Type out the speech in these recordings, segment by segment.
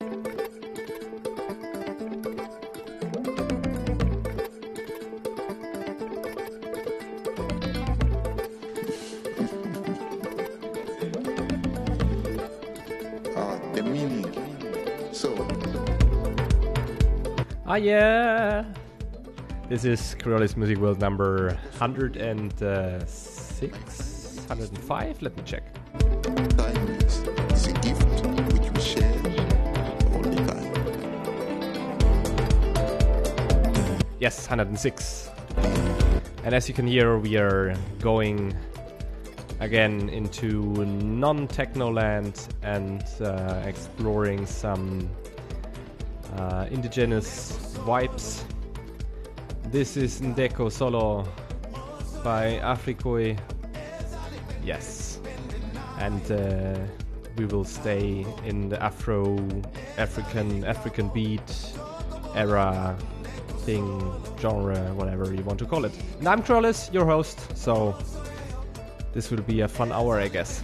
The meaning. So. Ah, yeah. This is Coriolis Music World number 106, 105. Let me check. Time is a gift which we share all the time. Yes, 106. And as you can hear, we are going again into non-techno land and exploring some indigenous vibes. This is Ndeko Solo by Afrikoi. Yes. And we will stay in the African beat era thing, genre, whatever you want to call it. And I'm Coriolis, your host, so this will be a fun hour, I guess.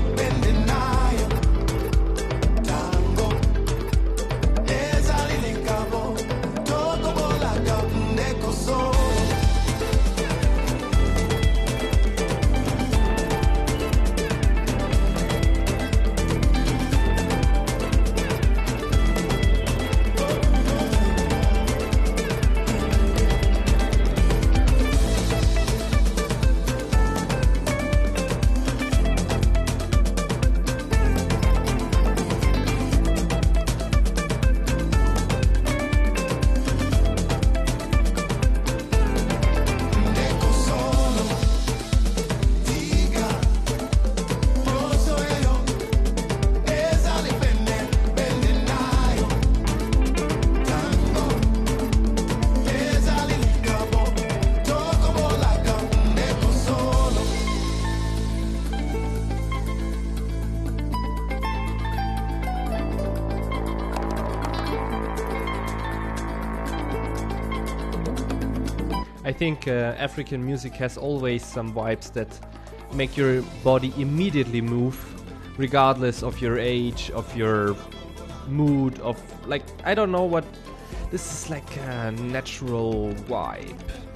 I think African music has always some vibes that make your body immediately move, regardless of your age, of your mood, of like, I don't know what, this is like a natural vibe.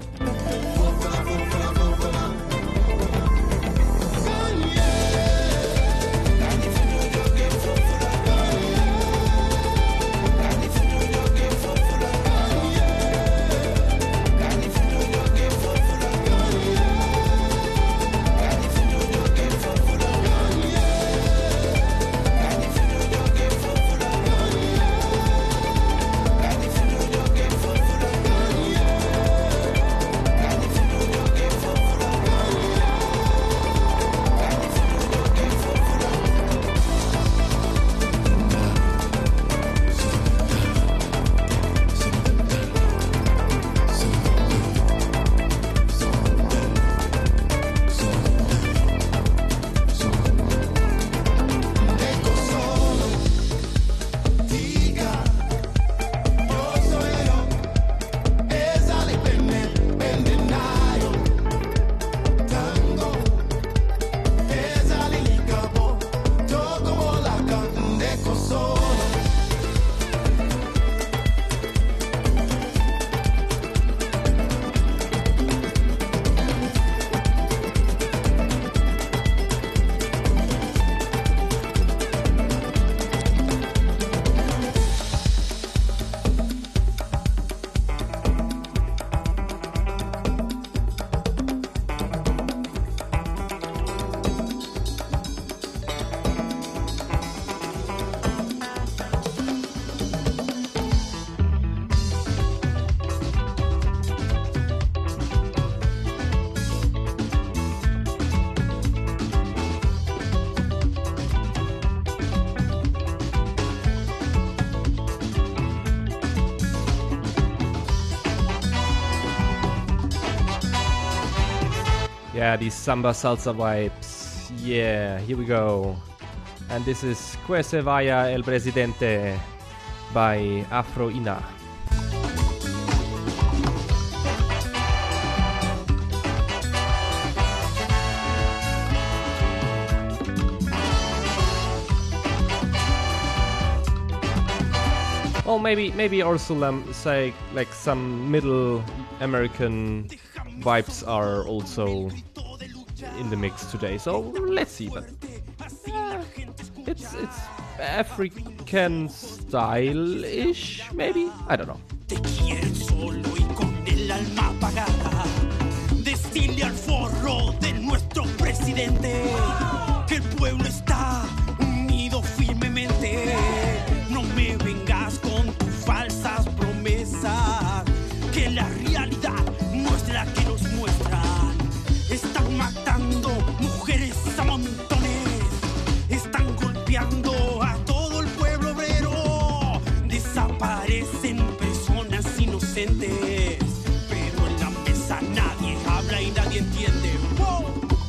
Yeah, these samba salsa vibes. Yeah, here we go. And this is Que se vaya el presidente by Afro Ina. Well, maybe also say like some Middle American vibes are also in the mix today. So let's see, but it's African style-ish, maybe? I don't know. Te quieren solo y con el alma apagada. Decirle al forro de nuestro presidente que el pueblo está unido firmemente. No me vengas con tus falsas promesas, que la realidad no es la que nos muestran. Están matando mujeres a montones, están golpeando a todo el pueblo obrero, desaparecen personas inocentes, pero en la mesa nadie habla y nadie entiende. ¡Wow!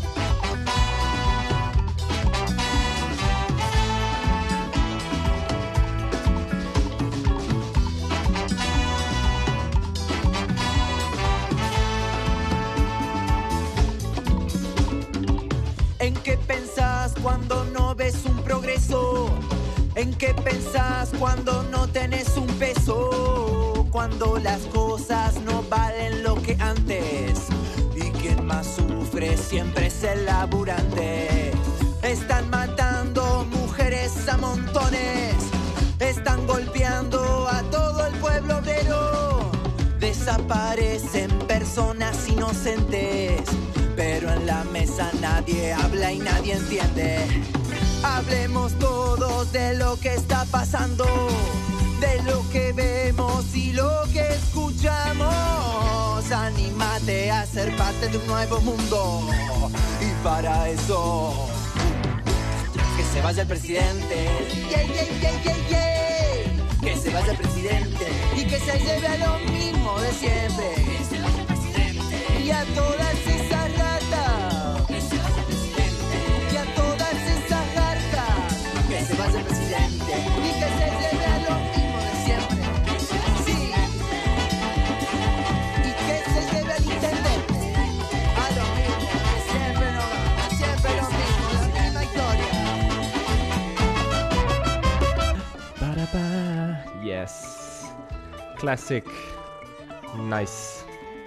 ¿En qué pensás cuando no ves un progreso? ¿En qué pensás cuando no tenés un peso? Cuando las cosas no valen lo que antes. Y quien más sufre siempre es el laburante. Están matando mujeres a montones, están golpeando a todo el pueblo obrero. Desaparecen personas inocentes, pero en la mesa nadie habla y nadie entiende. Hablemos todos de lo que está pasando, de lo que vemos y lo que escuchamos. Anímate a ser parte de un nuevo mundo, y para eso que se vaya el presidente. Yeah, yeah, yeah, yeah, yeah. Que se vaya el presidente y que se lleve a lo mismo de siempre. Que se vaya el presidente y a todas esas ratas. Que se vaya el presidente y a todas esas garcas. Que se vaya el presidente y que se lleve a lo mismo de siempre. Sí. Y que se lleve al intendente a lo mismo, que siempre no gana, siempre lo mismo, la misma historia. Ba-da-ba. Yes. Classic. Nice.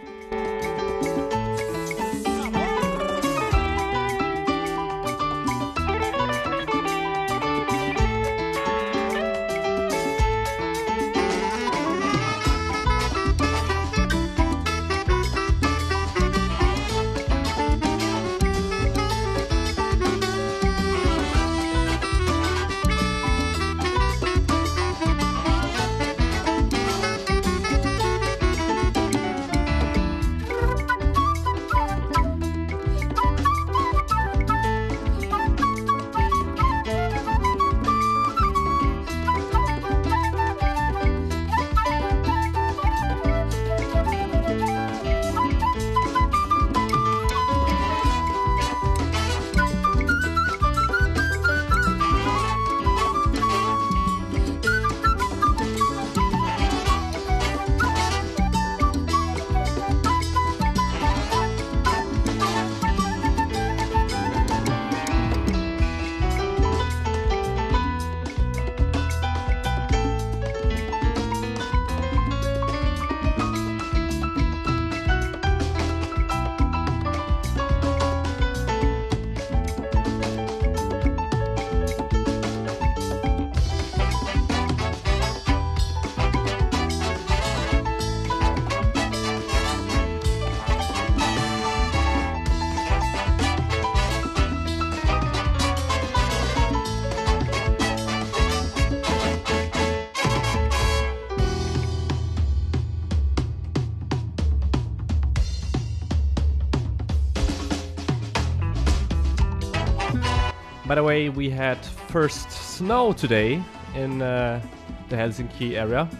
By the way, we had first snow today in the Helsinki area.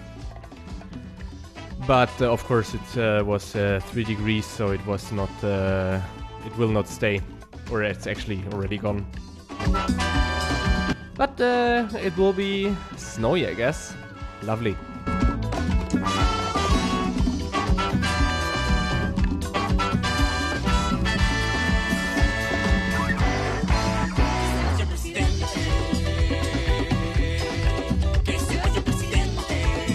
But of course it was 3 degrees, so it was not. It will not stay, or it's actually already gone. But it will be snowy, I guess. Lovely. Que se vaya el presidente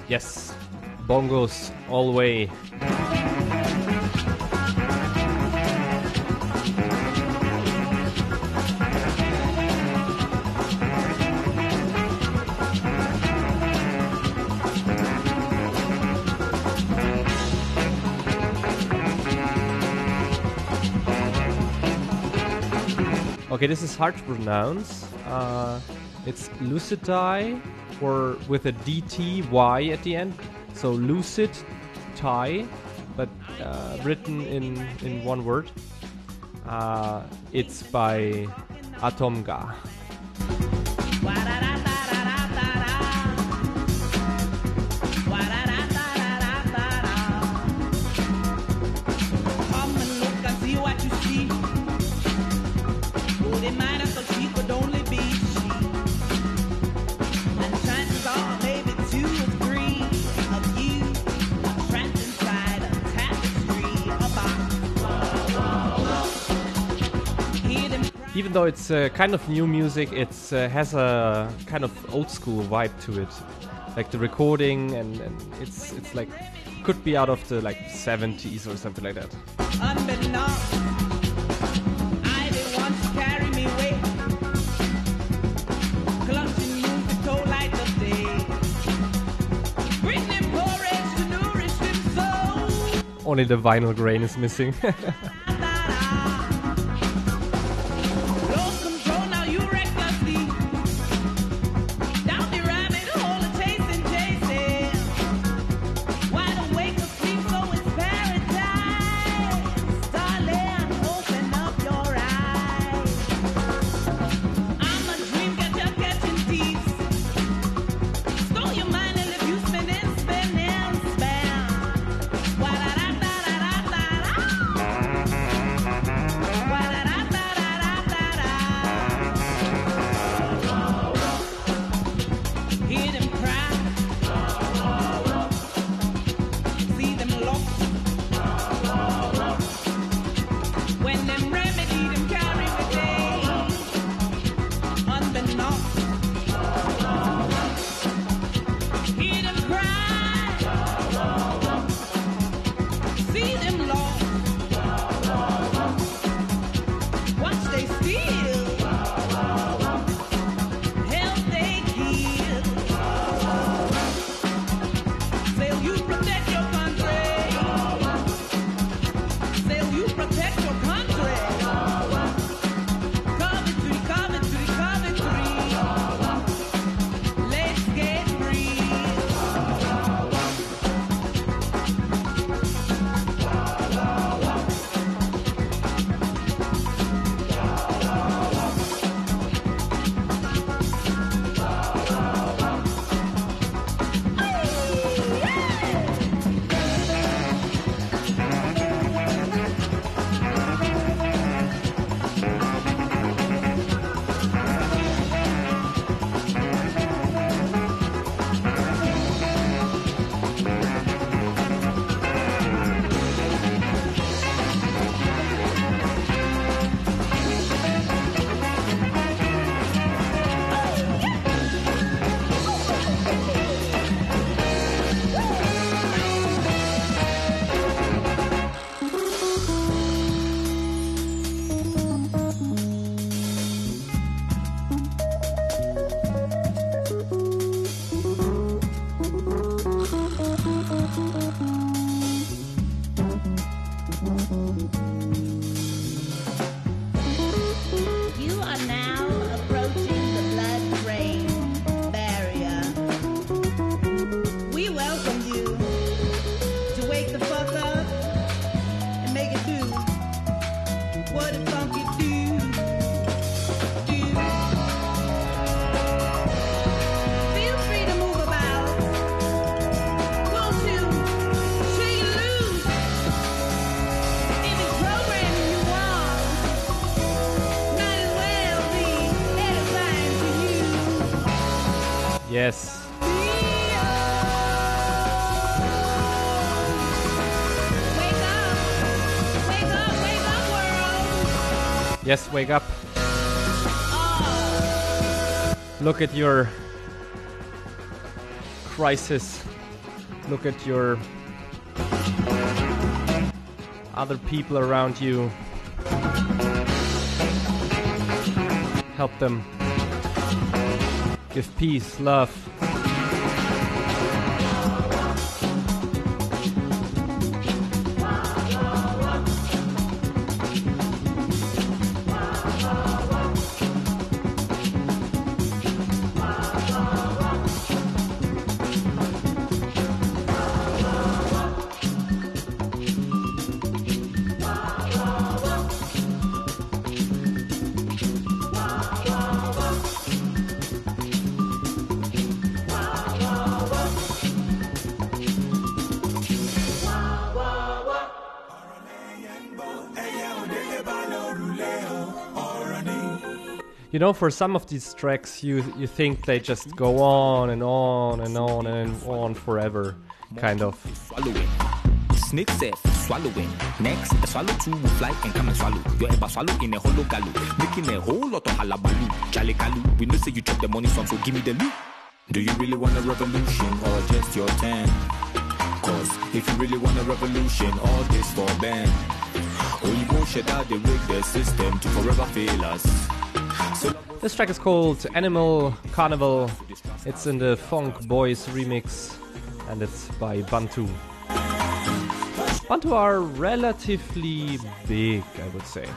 Yes, bongos all the way. Okay, this is hard to pronounce. It's Lucidai, or with a DTY at the end. So Lucid Tai, but written in one word. It's by Atomga. Even though it's kind of new music, it has a kind of old school vibe to it, like the recording, and it's like could be out of the like 70s or something like that. Only the vinyl grain is missing. Yes. Yes, wake up. Look at your crisis Look at your other people around you. Help them. Give peace, love. You know, for some of these tracks, you think they just go on and on and on and on forever, kind of. Swallowing. Snake said, swallowing. Next, a swallow two will fly and come and swallow. You're ever swallow in a hollow galoo, making a whole lot of halabaloo. Jale kalu, we know say you chop the money some, so give me the loot. Do you really want a revolution or just your turn? Cause if you really want a revolution, all this for ban. Or you won't shut out the rig the system to forever fail us. This track is called Animal Carnival. It's in the Funk Boys remix and it's by Bantu. Bantu are relatively big, I would say.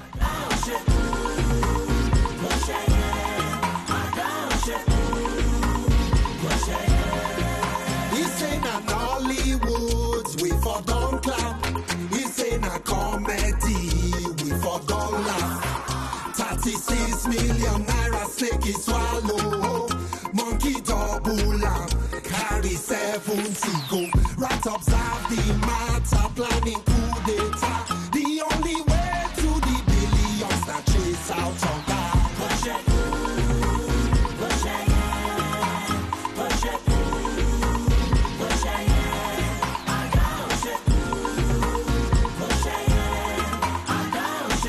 He's in a Hollywoods, we for don't clap. He's in a comedy, we for don't laugh. 36 million naira snake is swallow. Monkey double up, carry 70 go. Right observe the matter, planning coup d'etat. The only way to the billions that chase out on that. Push it, push it, push it, push it. I got it. Push it, I got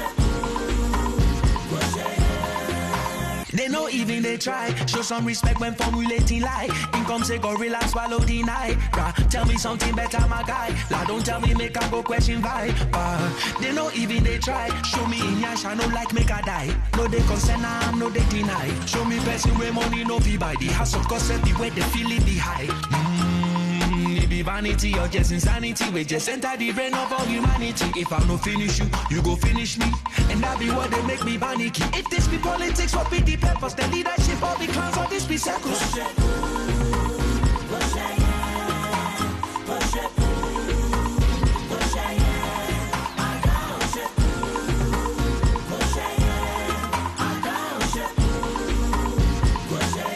it. They know even they try. Show some respect when formulating lie. Income say gorilla swallow deny. Tell me something better, my guy. La don't tell me make I go question why. They know even they try. Show me in yash, I know like make I die. No they concern, I'm no they deny. Show me person where money no fee by the house of course everywhere they feel it be high. It be vanity or just insanity. We just enter the brain of all humanity. If I no finish you, you go finish me. And that be what they make me panicky. If this be politics, what be the purpose? The leadership of the clans or this be circles. Push it, push it, push it, push it. I got it. Push it, I got it. Push it.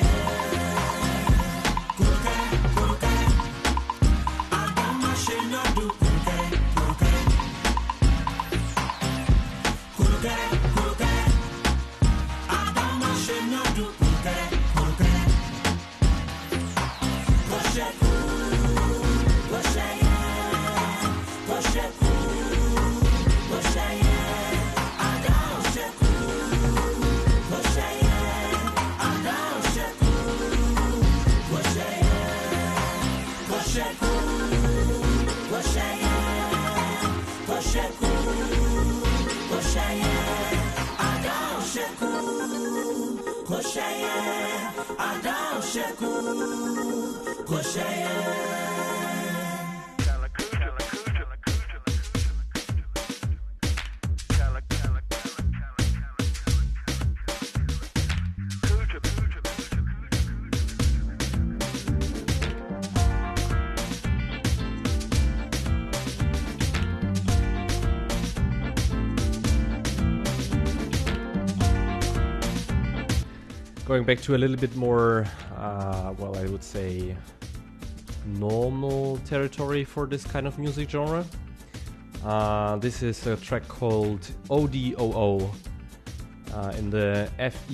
Going back to a little bit more, well, I would say normal territory for this kind of music genre. This is a track called ODOO in the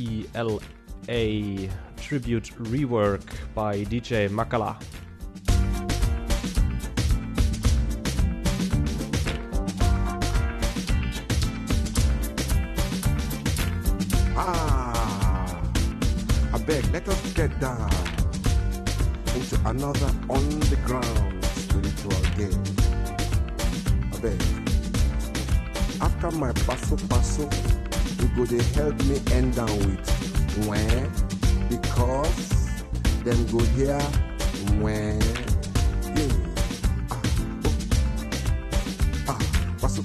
FELA tribute rework by DJ Makala. Let us get down into another underground spiritual game. I beg. After my paso, you go to help me end down with when, because then go here when. Yeah. Paso.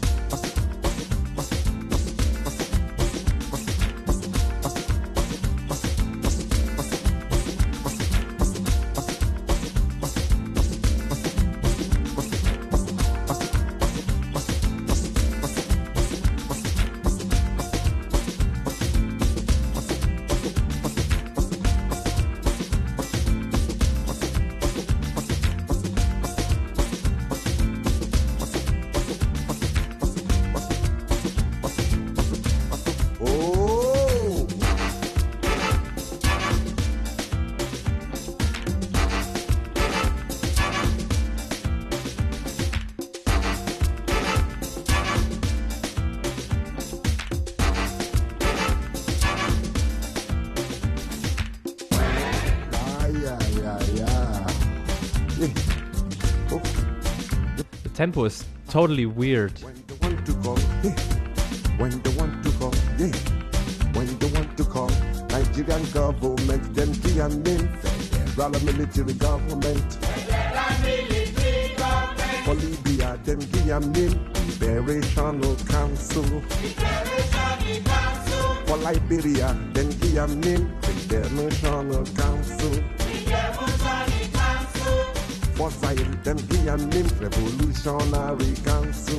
The tempo is totally weird. When they want to call, yeah. When they want to call, yeah. When they want to call, Nigerian government, them name, federal military government. For Libya, them name, Liberational Council. For Liberia, them name, International Council. For Zion, them name, Revolutionary Council.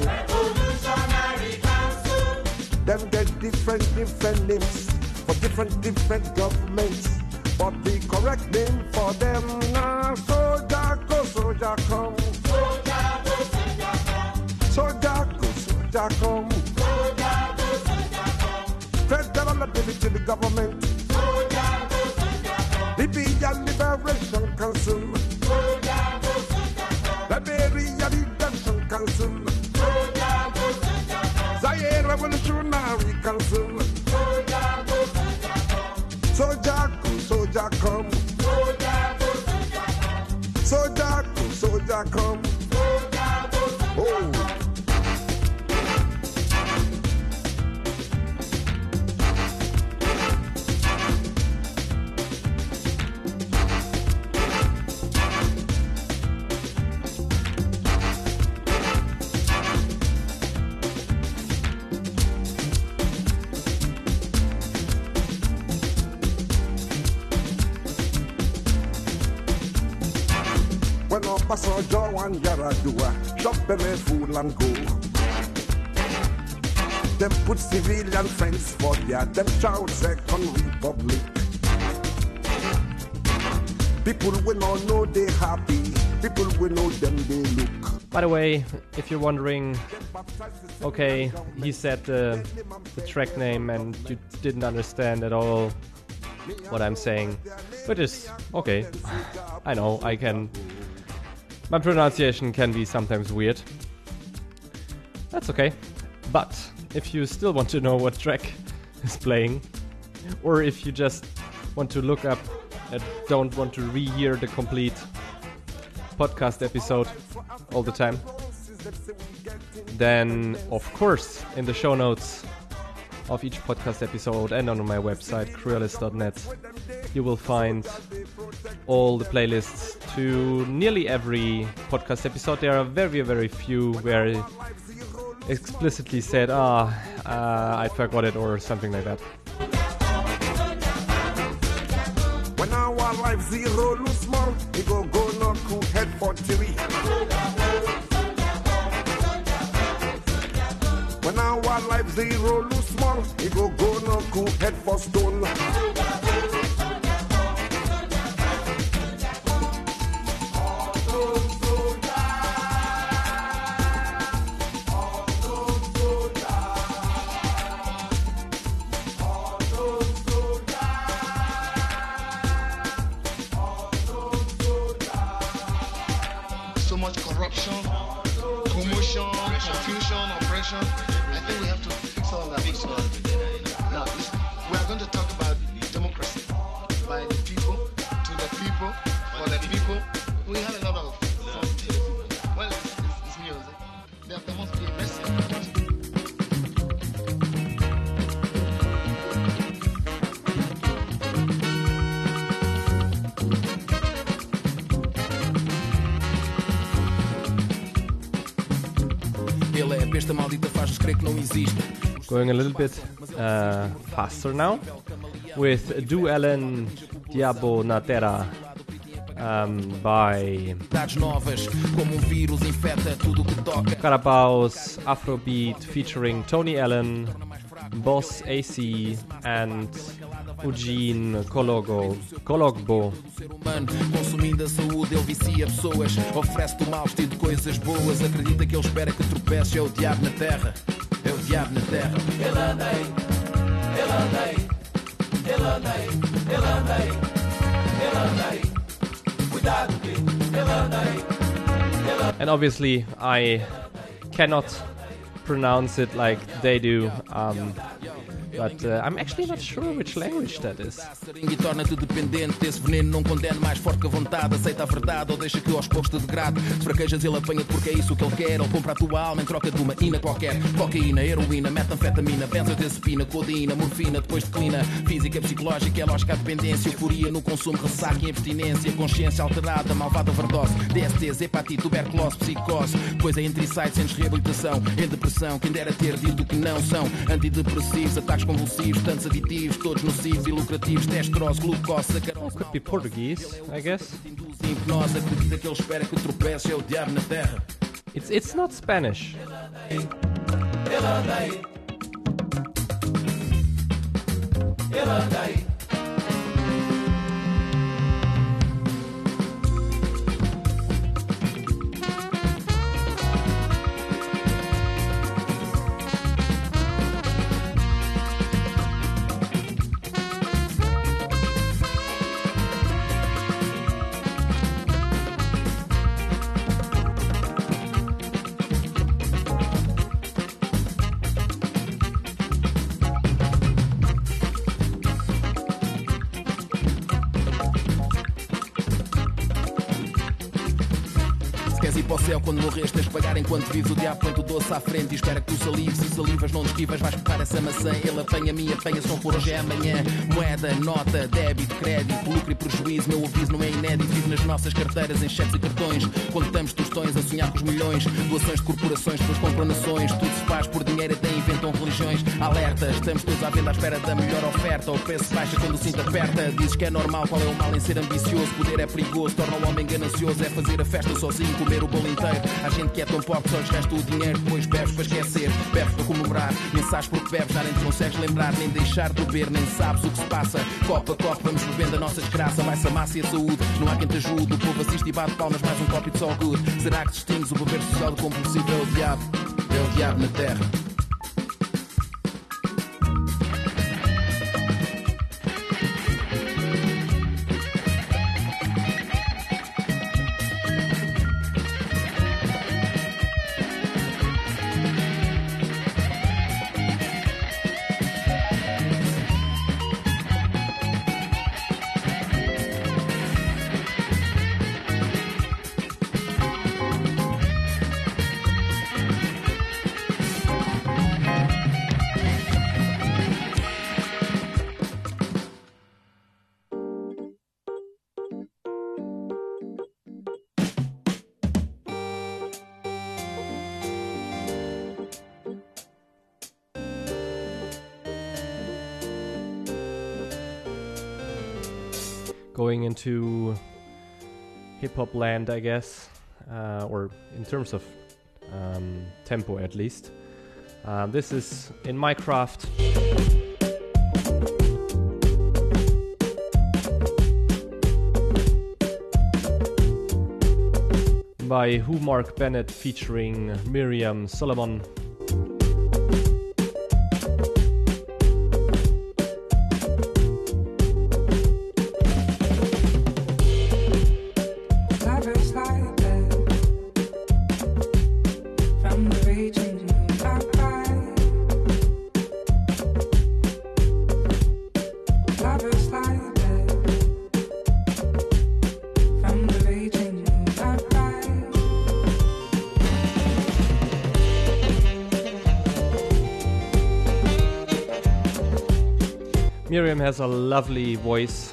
Them get different names for different governments, but the correct name for them now soldier go, soldier come. Soldier go, soldier come. Federal military government. Libyan Liberation Council. Liberia Redemption Council. Zaire Revolutionary Council. Soldier go, soldier come. Soldier go, soldier come. Oh. When I pass a jaw and Yaradua, shop belly fool and go. Them put civilian friends for their them shout Second Republic. People will not know they happy. People will know them they look. By the way, if you're wondering, okay, he said the track name and you didn't understand at all what I'm saying, but it's okay. I know, I can. My pronunciation can be sometimes weird. That's okay. But if you still want to know what track is playing, or if you just want to look up and don't want to rehear the complete podcast episode all the time, then of course in the show notes of each podcast episode and on my website cruelis.net you will find all the playlists to nearly every podcast episode. There are very few where it explicitly said I forgot it or something like that. When our life zero lose small, we go knock who head for theory. When our life zero lose small, we go knock who head for stone. So much corruption, commotion, confusion, oppression. I think we have to fix all that. Now, we are going to talk about democracy by the people, to the people, for the people. We have a lot of Ele é a besta maldita, faz-nos crer que não existe. Going a little bit faster now with Du Ellen Diabo na Terra by Novas, como um vírus infecta tudo que toca. Carabao's Afrobeat featuring Tony Allen, Boss AC and Eugene Cologbo. Consumindo a saúde, ele vicia pessoas. Oferece-te o mau vestido de coisas boas. Acredita que ele espera que tropeces. É o diabo na terra. É o diabo na terra. Ele anda aí, ele anda aí, ele anda aí, ele anda aí, ele anda aí. Cuidado que ele anda aí. And obviously I cannot pronounce it like they do, but I'm actually not sure which language that is. E torna-te dependente desse veneno. Não condena mais forte que a vontade. Aceita a verdade ou deixa que aos poucos te degrade. Se fraquejas ele apanha-te porque é isso que ele quer. Ele compra a tua alma em troca de uma ina qualquer. Cocaína, heroína, metanfetamina, benzodiazepina, codeína, morfina, depois declina. Física, psicológica, é lógica a dependência. Euforia no consumo, ressaca e abstinência. Consciência alterada, malvada overdose. DSTs, hepatite, tuberculose, psicose. Depois é entre insights, sentes reabilitação. Em depressão, quem dera ter dito que não são. Antidepressivos, ataques convulsivos, tantos aditivos, todos nocivos e lucrativos, testosterose, glucose, sacarose. Could be Portuguese, I guess. Hipnose, acredita que ele espera que tropeces. É o diabo na terra. It's not Spanish. Ele anda aí. Ele anda aí. Para o céu quando morres tens de pagar enquanto vives. O diabo põe-te o doce à frente e espera que tu salives. Se salivas não te esquivas, vais pegar essa maçã. Ele apanha-me, apanha, se não for hoje é amanhã. Moeda, nota, débito, crédito, lucro e prejuízo. Meu aviso não é inédito. Vive nas nossas carteiras em cheques e cartões. Contamos tostões a sonhar com os milhões. Doações de corporações, depois compram nações. Tudo se faz por dinheiro, até inventam religiões. Alerta, estamos todos à venda à espera da melhor oferta. O preço baixa quando o cinto aperta. Dizes que é normal, qual é o mal em ser ambicioso? Poder é perigoso, torna o homem ganancioso. É fazer a festa sozinho, comer o bolo inteiro. Há gente que é tão pobre, só lhes resta o dinheiro. Depois bebes para esquecer, bebes para comemorar. Nem sabes porque bebes, já nem te consegues lembrar. Nem deixar de beber, nem sabes o que se passa. Copo a copo, vamos bebendo a nossa desgraça. Vai-se a massa e a saúde, não há quem te ajude. O povo assiste e bate palmas, mais um copo it's all good. Será que distingues o beber social do compulsivo? É o diabo na terra. Going into hip-hop land, I guess, or in terms of tempo at least. This is In My Craft. By Who Mark Bennett featuring Miriam Solomon. Miriam has a lovely voice.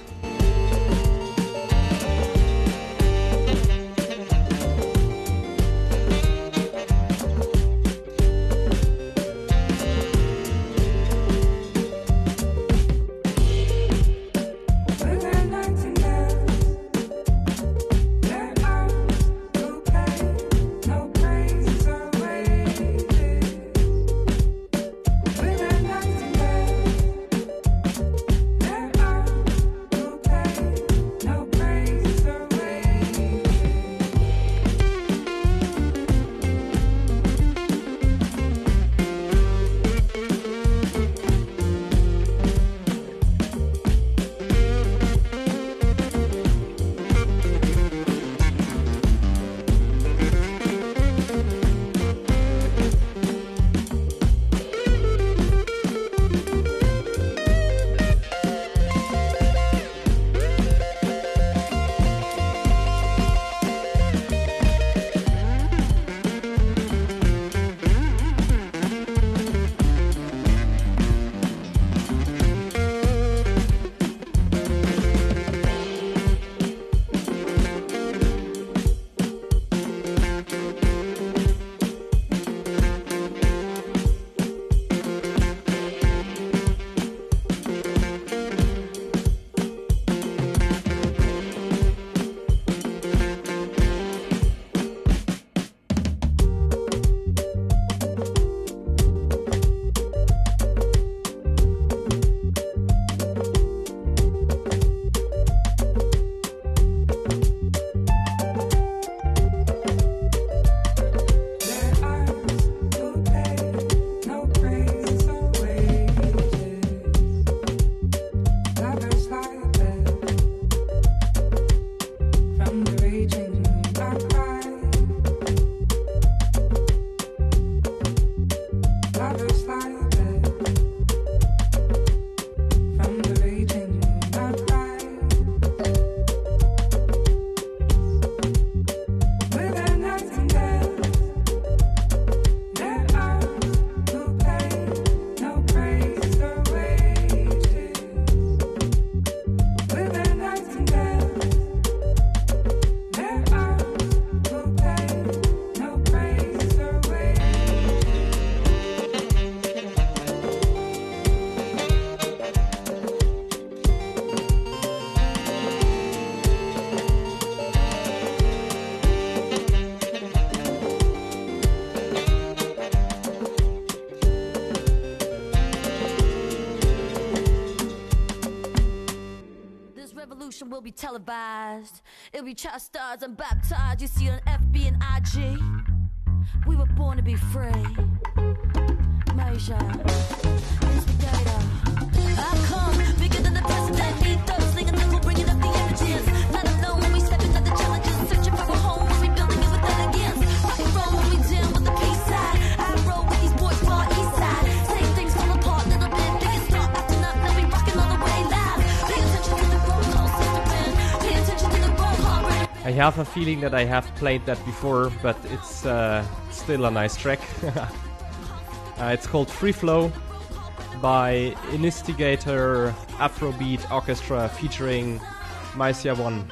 televised. It'll be chastised and baptized. You see it on FB and IG. We were born to be free. Major, instigator. I come bigger than the president. Need those slinging them, we're bringing up the evidence. Not alone when we step into the challenges. Searching for a home when we building it with elegance. Rock and roll when we down with the peace side. I roll with these boys far east side. Say things fall apart, little bit. They can start acting up, now we rocking all the way live. Pay attention to the roll call system. Pay attention to the roll call. I have a feeling that I have played that before, but it's still a nice track. It's called Free Flow by Instigator Afrobeat Orchestra featuring Mycia One.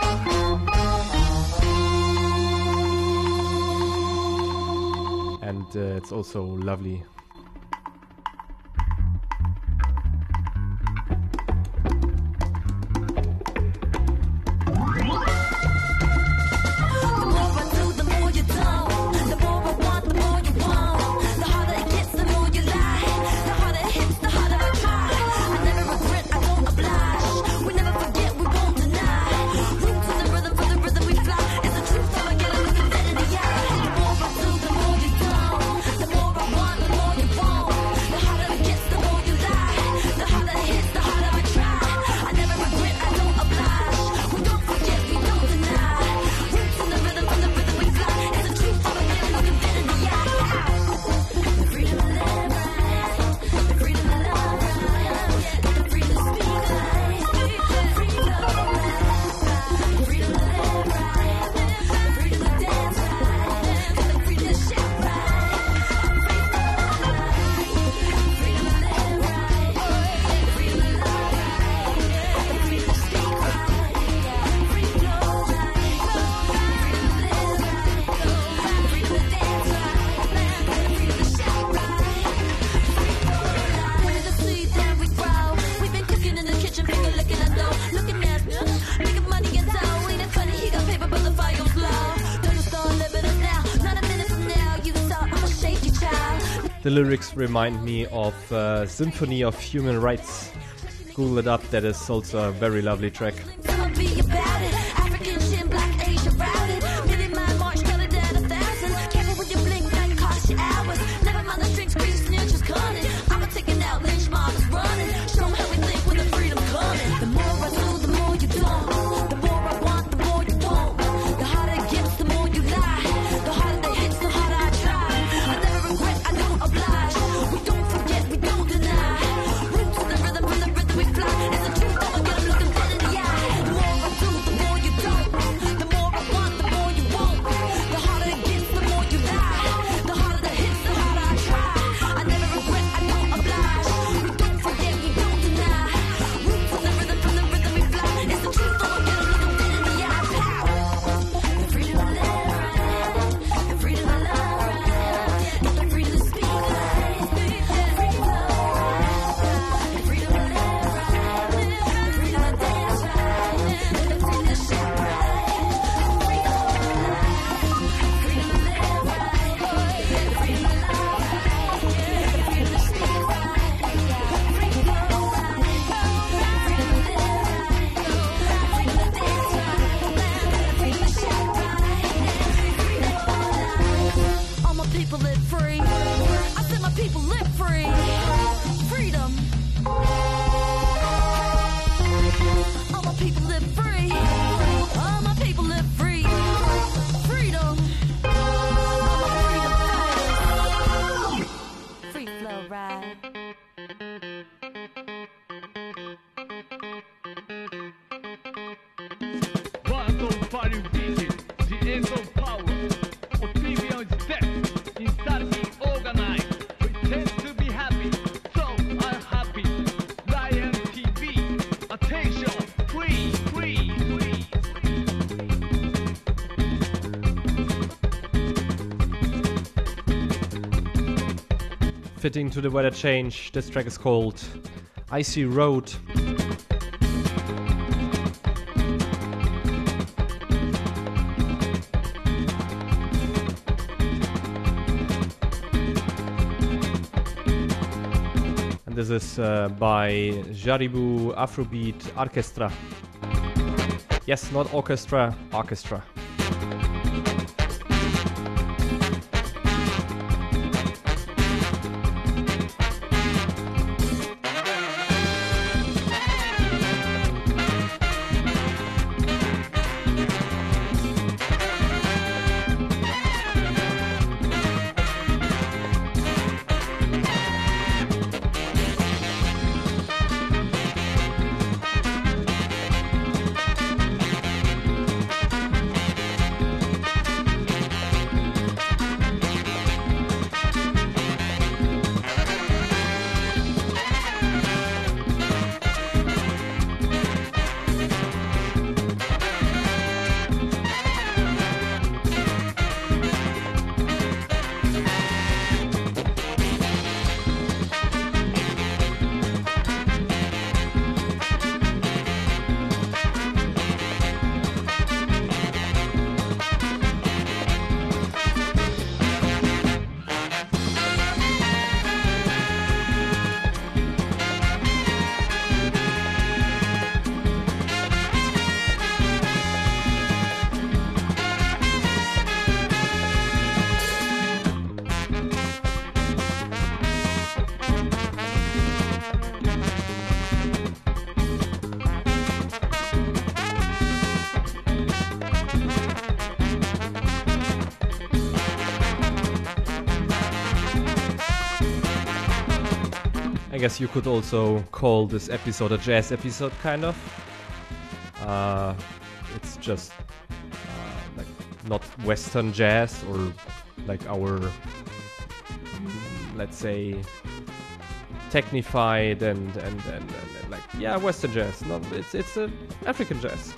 And it's also lovely. The lyrics remind me of Symphony of Human Rights. Google it up, that is also a very lovely track. Fitting to the weather change, this track is called Icy Road. And this is by Jaribu Afrobeat Orchestra. Yes, not orchestra, orchestra. I guess you could also call this episode a jazz episode, kind of. It's just like not Western jazz or like our, let's say, technified and like, yeah, Western jazz. No, it's a African jazz.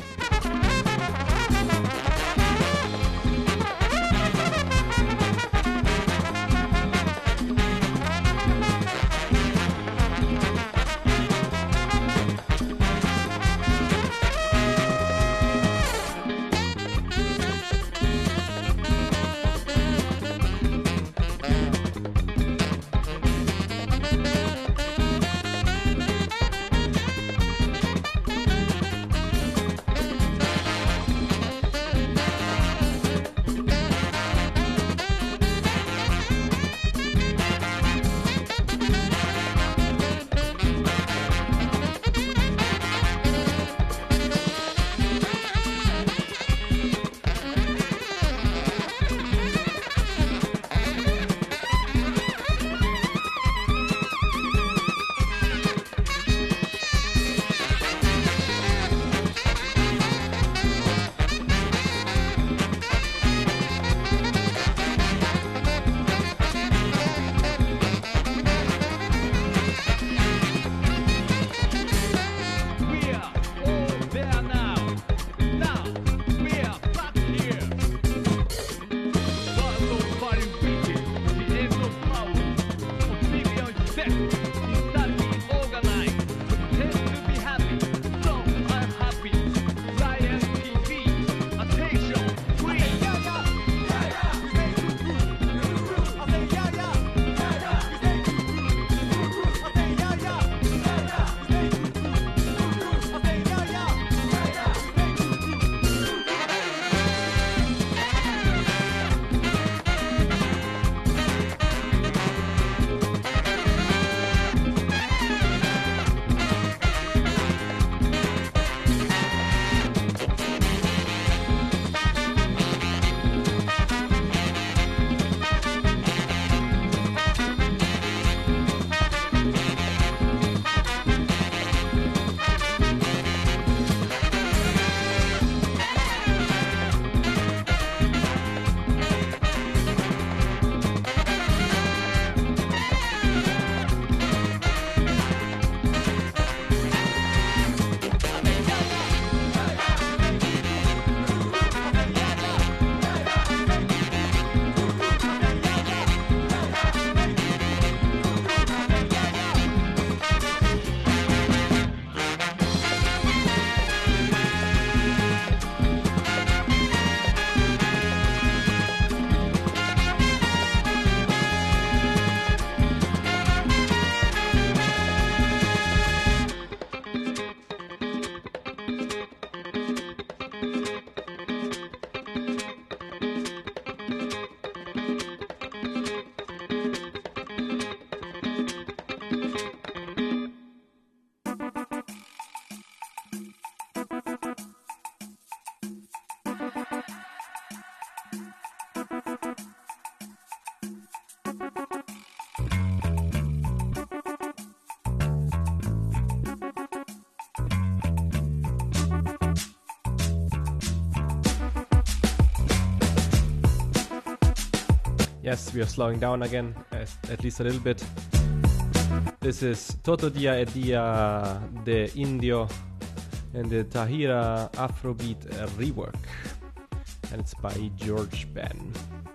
Yes, we are slowing down again, at least a little bit. This is Toto Dia e Dia de Indio and the Tahira Afrobeat rework, and it's by George Ben.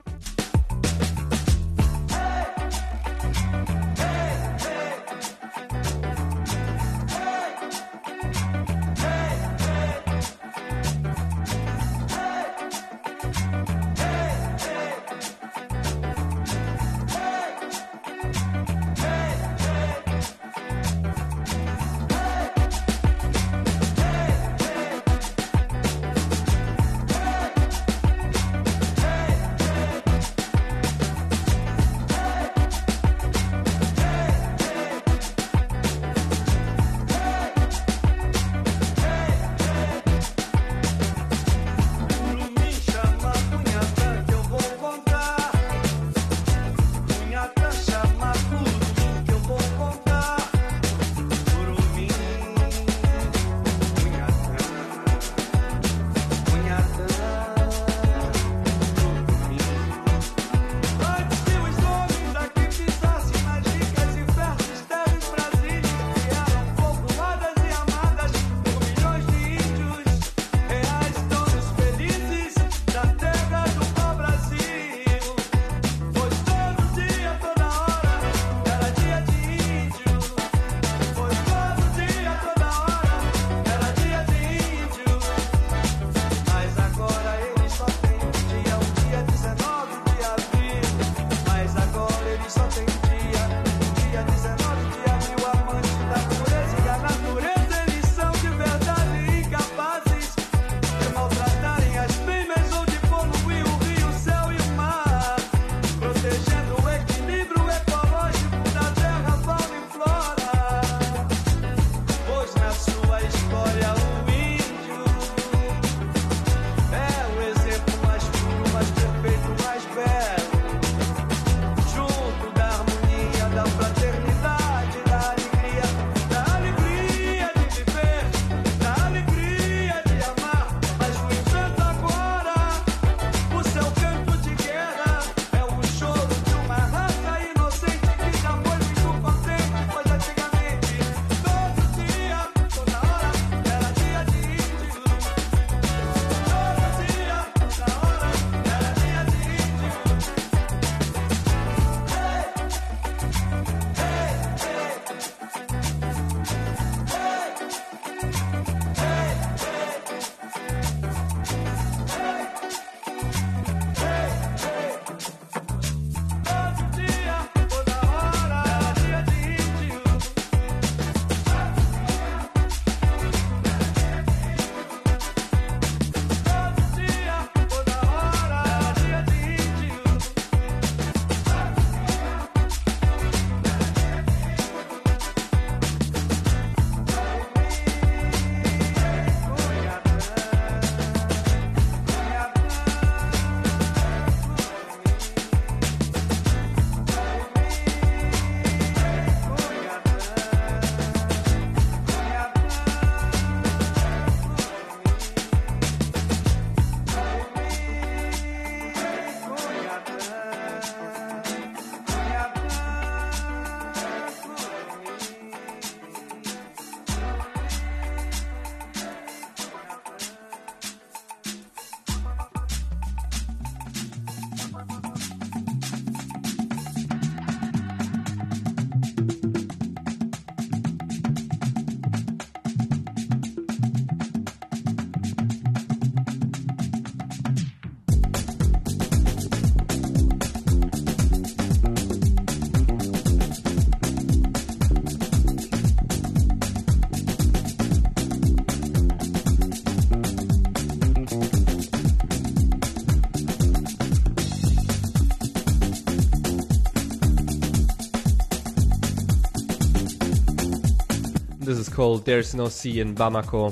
This is called There's No Sea in Bamako.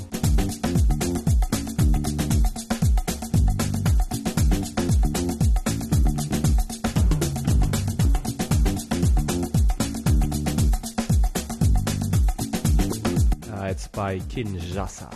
It's by Kinshasa.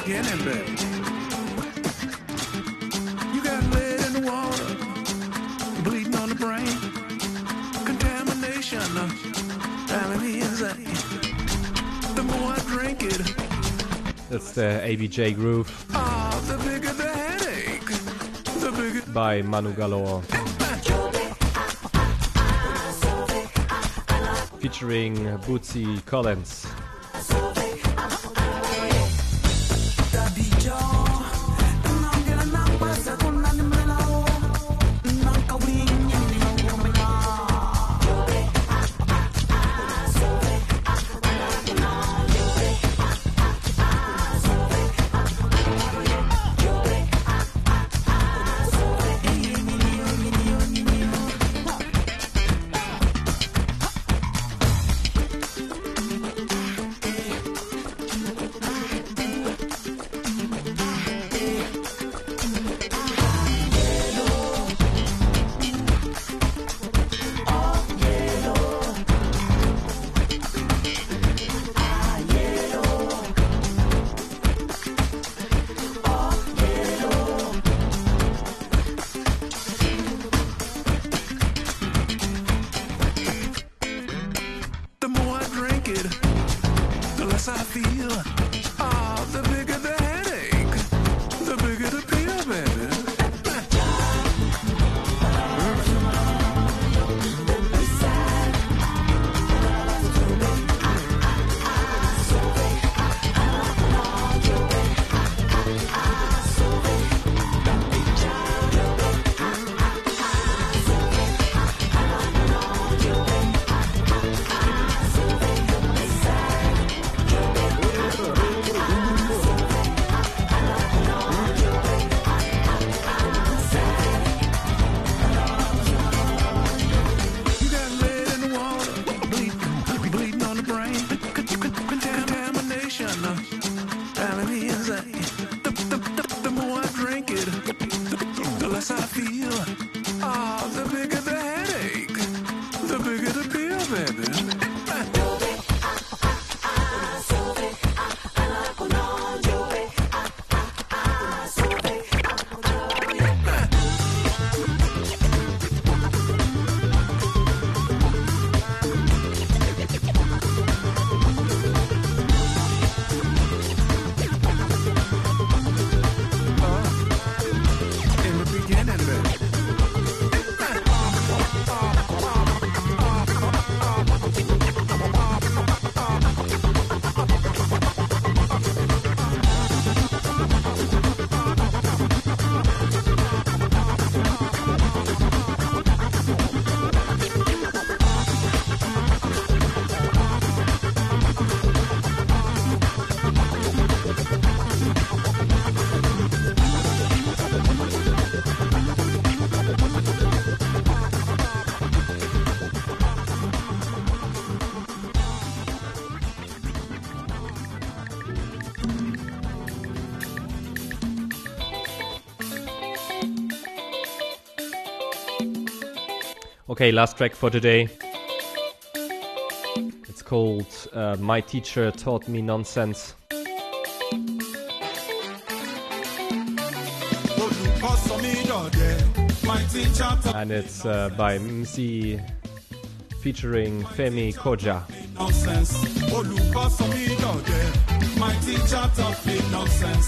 beginning, baby. You got lead in the water, bleeding on the brain, contamination, driving me insane. The more I drink it, That's the ABJ Groove the bigger the headache, the bigger. by Manu Galore. Featuring Bootsy Collins. The more I drink it, the less I feel. The bigger the headache, the bigger the pill, baby. You got lead in the water, bleeding on the brain, contamination, driving me insane. The more I drink it, the less I feel. The bigger the headache, the bigger the pill, baby. In the beginning, baby. Okay, last track for today. It's called My Teacher Taught Me Nonsense. And it's by MC featuring Femi Koja. Nonsense. Olùkọ́ sọ mí dọ̀dẹ̀. My teacher taught me nonsense.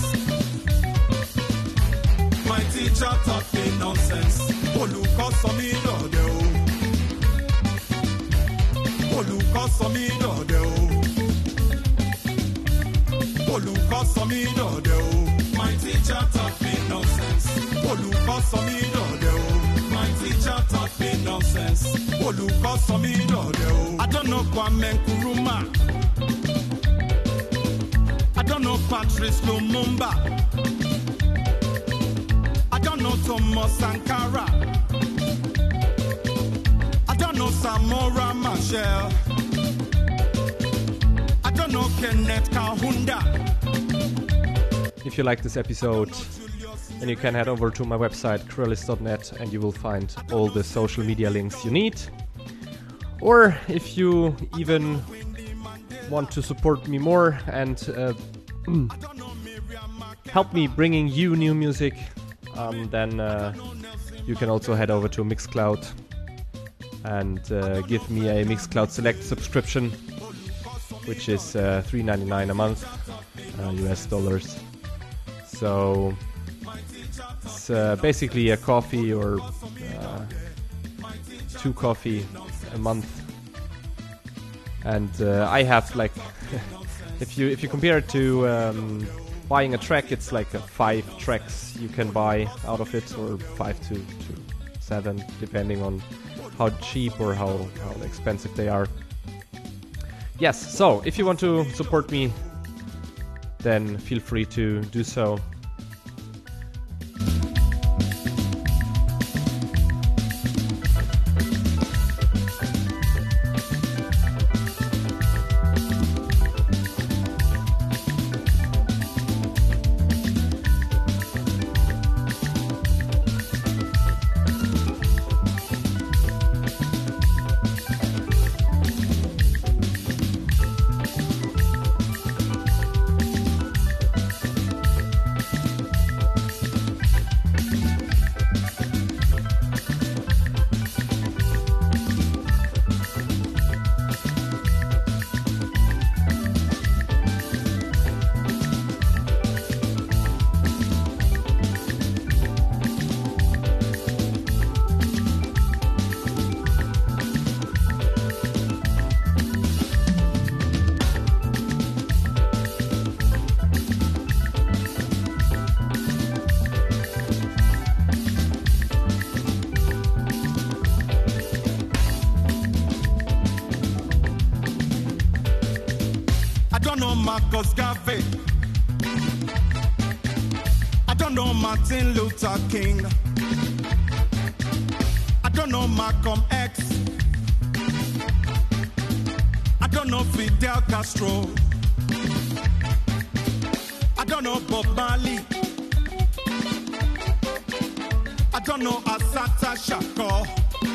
My teacher taught me nonsense. Olùkọ́ sọ mí dọ̀dẹ̀ o. Olùkọ́ sọ mí dọ̀dẹ̀ o. Olùkọ́ sọ mí dọ̀dẹ̀ o. My teacher taught me nonsense. Olùkọ́ sọ mí dọ̀dẹ̀ o. My teacher taught me nonsense. Olùkọ́ sọ mí dọ̀dẹ̀ o. I don't know Kwame Nkrumah. I don't know Patrice Lumumba. I don't know Thomas Sankara. I don't know Samora Machel. I don't know Kenneth Kahunda. If you like this episode, then you can head over to my website krellis.net and you will find all the social media links you need. Or if you even want to support me more and help me bringing you new music, then you can also head over to Mixcloud and give me a Mixcloud Select subscription, which is $3.99 a month, US dollars. So it's basically a coffee or 2 coffee a month. And I have like, if you compare it to buying a track, it's like 5 tracks you can buy out of it, or 5 to 7, depending on how cheap or how expensive they are. Yes, so if you want to support me, then feel free to do so. Marcus Garvey. I don't know Martin Luther King. I don't know Malcolm X. I don't know Fidel Castro. I don't know Bob Marley. I don't know Asata Shakur.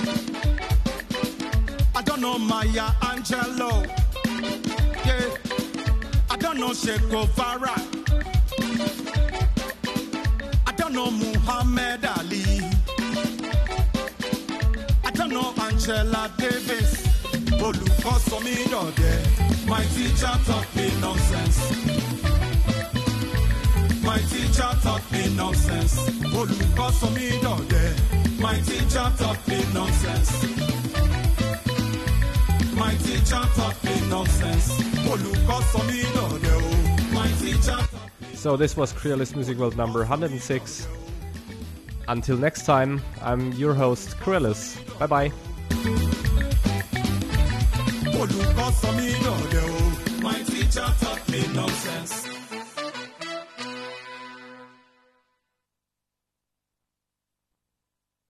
I don't know Maya Angelou. Yeah. I don't know Che Guevara. I don't know Muhammad Ali. I don't know Angela Davis. Olùkọ́ sọ mí dọ̀dẹ̀. My teacher taught me nonsense. My teacher taught me nonsense. Olùkọ́ sọ mí dọ̀dẹ̀. My teacher taught me nonsense. My teacher taught me nonsense. Olùkọ́ sọ mí dọ̀dẹ̀ o. My teacher. So this was Creolist Music World number 106. Until next time, I'm your host, Creolist. Bye bye. Olùkọ́ sọ mí dọ̀dẹ̀ o. My teacher taught me nonsense.